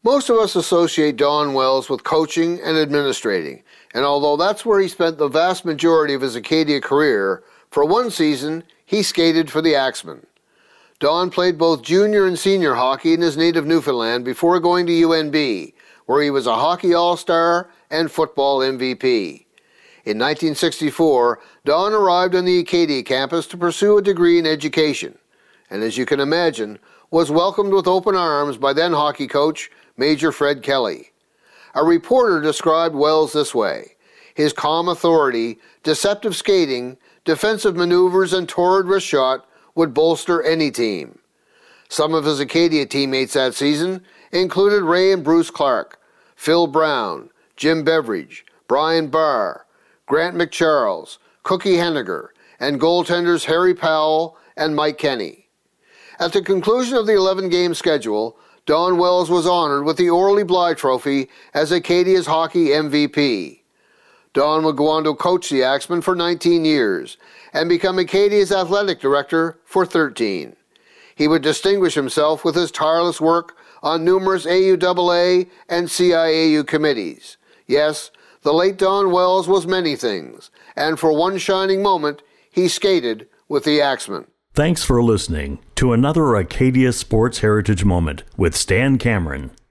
Most of us associate Don Wells with coaching and administrating, and although that's where he spent the vast majority of his Acadia career, for one season he skated for the Axemen. Don played both junior and senior hockey in his native Newfoundland before going to UNB, where he was a hockey all-star and football MVP. In 1964, Don arrived on the Acadia campus to pursue a degree in education, and as you can imagine, was welcomed with open arms by then hockey coach Major Fred Kelly. A reporter described Wells this way: his calm authority, deceptive skating, defensive maneuvers, and torrid wrist shot would bolster any team. Some of his Acadia teammates that season included Ray and Bruce Clark, Phil Brown, Jim Beveridge, Brian Barr, Grant McCharles, Cookie Henniger, and goaltenders Harry Powell and Mike Kenny. At the conclusion of the 11-game schedule, Don Wells was honored with the Orly Bly Trophy as Acadia's hockey MVP. Don would go on to coach the Axemen for 19 years and become Acadia's athletic director for 13. He would distinguish himself with his tireless work on numerous AUAA and CIAU committees. Yes, the late Don Wells was many things, and for one shining moment, he skated with the Axemen. Thanks for listening to another Acadia Sports Heritage Moment with Stan Cameron.